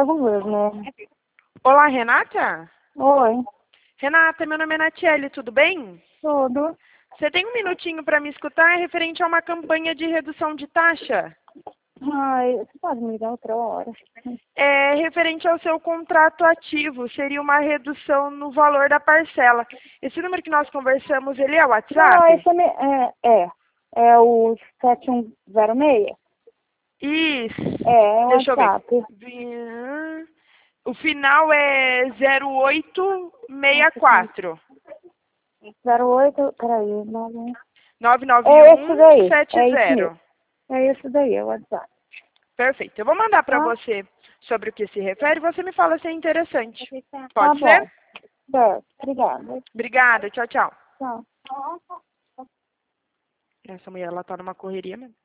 favor, né? Olá, Renata? Oi, Renata, meu nome é Natiele, tudo bem? tudo. Você tem um minutinho para me escutar? É referente a uma campanha de redução de taxa. Ai, você pode me ligar outra hora? É referente ao seu contrato ativo, seria uma redução no valor da parcela. Esse número que nós conversamos, ele é o Não, WhatsApp? esse é o 7106? Isso. É o Deixa eu ver. WhatsApp. O final é 0864. 08, peraí, é esse mesmo. 99170. É esse daí, é o WhatsApp. Perfeito. Eu vou mandar para Tá? você sobre o que se refere e você me fala se é interessante. Tá Pode bom. ser? Certo, obrigada. Obrigada. Tchau, tchau. Tchau. Essa mulher, ela tá numa correria mesmo.